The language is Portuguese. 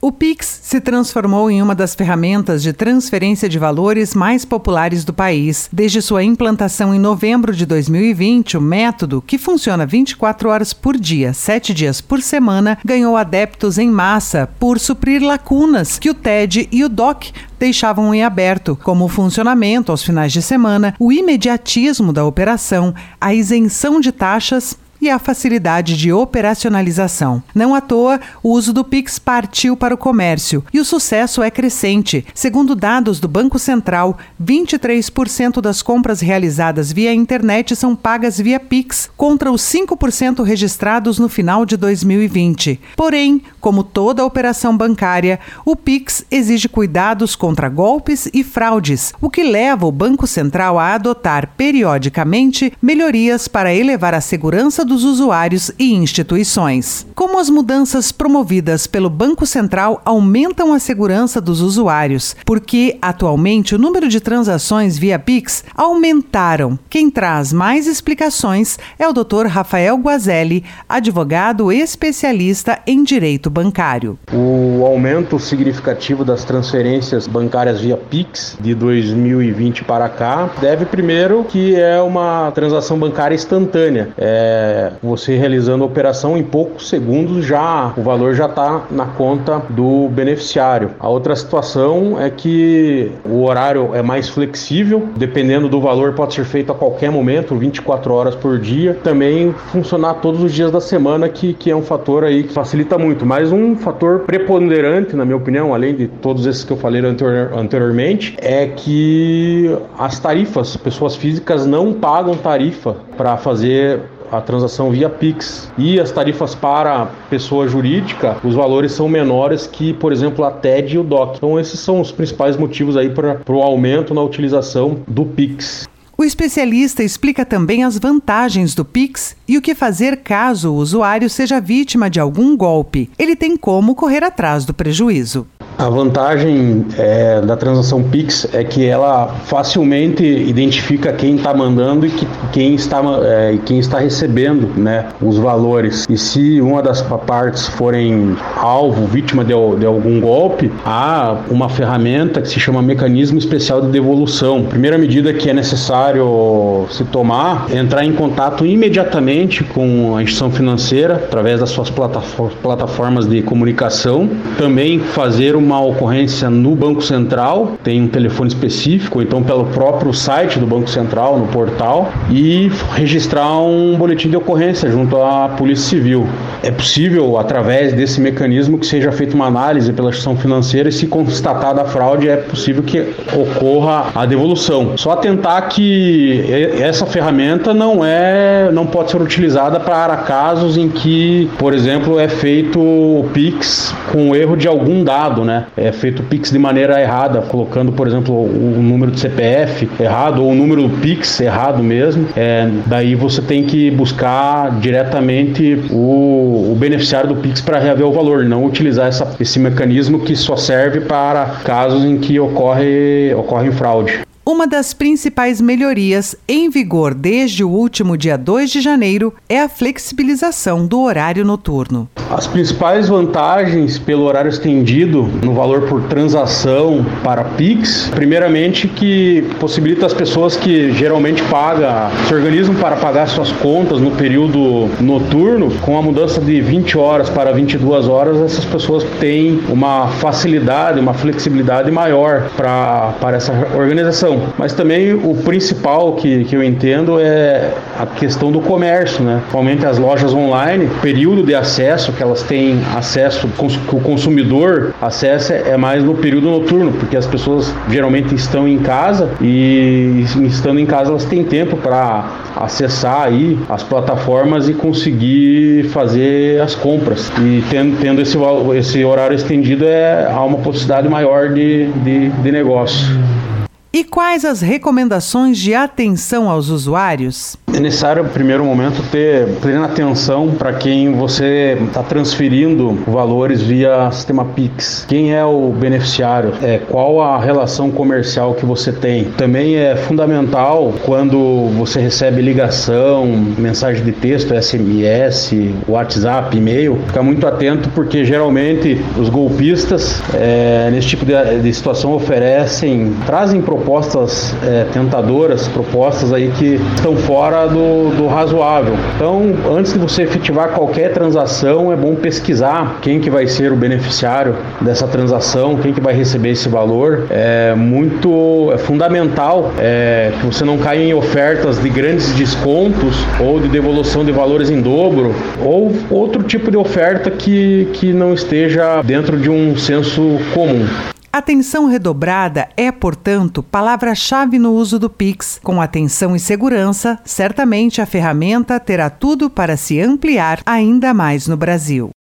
O Pix se transformou em uma das ferramentas de transferência de valores mais populares do país. Desde sua implantação em novembro de 2020, o método, que funciona 24 horas por dia, 7 dias por semana, ganhou adeptos em massa por suprir lacunas que o TED e o DOC deixavam em aberto, como o funcionamento aos finais de semana, o imediatismo da operação, a isenção de taxas e a facilidade de operacionalização. Não à toa, o uso do Pix partiu para o comércio e o sucesso é crescente. Segundo dados do Banco Central, 23% das compras realizadas via internet são pagas via Pix, contra os 5% registrados no final de 2020. Porém, como toda operação bancária, o Pix exige cuidados contra golpes e fraudes, o que leva o Banco Central a adotar periodicamente melhorias para elevar a segurança dos usuários e instituições. Como as mudanças promovidas pelo Banco Central aumentam a segurança dos usuários? Porque, atualmente, o número de transações via Pix aumentaram. Quem traz mais explicações é o Dr. Rafael Guazelli, advogado especialista em direito bancário. O aumento significativo das transferências bancárias via Pix de 2020 para cá deve primeiro que é uma transação bancária instantânea. Você realizando a operação em poucos segundos o valor já está na conta do beneficiário. A outra situação é que o horário é mais flexível, dependendo do valor pode ser feito a qualquer momento, 24 horas por dia. Também funcionar todos os dias da semana, que é um fator aí que facilita muito. Mas um fator preponderante, na minha opinião, além de todos esses que eu falei anteriormente, é que as tarifas, pessoas físicas não pagam tarifa para fazer a transação via Pix. E as tarifas para pessoa jurídica, os valores são menores que, por exemplo, a TED e o DOC. Então esses são os principais motivos aí para o aumento na utilização do Pix. O especialista explica também as vantagens do Pix e o que fazer caso o usuário seja vítima de algum golpe. Ele tem como correr atrás do prejuízo. A vantagem da transação Pix é que ela facilmente identifica quem está mandando e quem está recebendo, né, os valores. E se uma das partes forem alvo, vítima de algum golpe, há uma ferramenta que se chama Mecanismo Especial de Devolução. Primeira medida que é necessário se tomar é entrar em contato imediatamente com a instituição financeira através das suas plataformas de comunicação. Também fazer uma ocorrência no Banco Central, tem um telefone específico, ou então pelo próprio site do Banco Central, no portal, e registrar um boletim de ocorrência junto à Polícia Civil. É possível, através desse mecanismo, que seja feita uma análise pela instituição financeira e, se constatada a fraude, é possível que ocorra a devolução. Só atentar que essa ferramenta não pode ser utilizada para casos em que, por exemplo, é feito o Pix com erro de algum dado, né? É feito o Pix de maneira errada, colocando, por exemplo, o número de CPF errado ou o número do Pix errado mesmo. Daí você tem que buscar diretamente o beneficiário do Pix para reaver o valor, não utilizar esse mecanismo que só serve para casos em que ocorre fraude. Uma das principais melhorias em vigor desde o último dia 2 de janeiro é a flexibilização do horário noturno. As principais vantagens pelo horário estendido no valor por transação para Pix, primeiramente que possibilita as pessoas que geralmente se organizam para pagar suas contas no período noturno, com a mudança de 20 horas para 22 horas, essas pessoas têm uma facilidade, uma flexibilidade maior para essa organização. Mas também o principal que eu entendo é a questão do comércio, né? Principalmente as lojas online, o período de acesso que elas têm acesso, que o consumidor acessa é mais no período noturno, porque as pessoas geralmente estão em casa e, estando em casa, elas têm tempo para acessar aí as plataformas e conseguir fazer as compras. E tendo esse horário estendido, há uma possibilidade maior de negócio. E quais as recomendações de atenção aos usuários? É necessário, no primeiro momento, ter plena atenção para quem você está transferindo valores via sistema Pix. Quem é o beneficiário? Qual a relação comercial que você tem? Também é fundamental quando você recebe ligação, mensagem de texto, SMS, WhatsApp, e-mail, ficar muito atento porque geralmente os golpistas nesse tipo de situação trazem propostas tentadoras, propostas aí que estão fora do razoável. Então, antes de você efetivar qualquer transação, é bom pesquisar quem que vai ser o beneficiário dessa transação, quem que vai receber esse valor. É fundamental que você não caia em ofertas de grandes descontos ou de devolução de valores em dobro ou outro tipo de oferta que não esteja dentro de um senso comum. Atenção redobrada é, portanto, palavra-chave no uso do Pix. Com atenção e segurança, certamente a ferramenta terá tudo para se ampliar ainda mais no Brasil.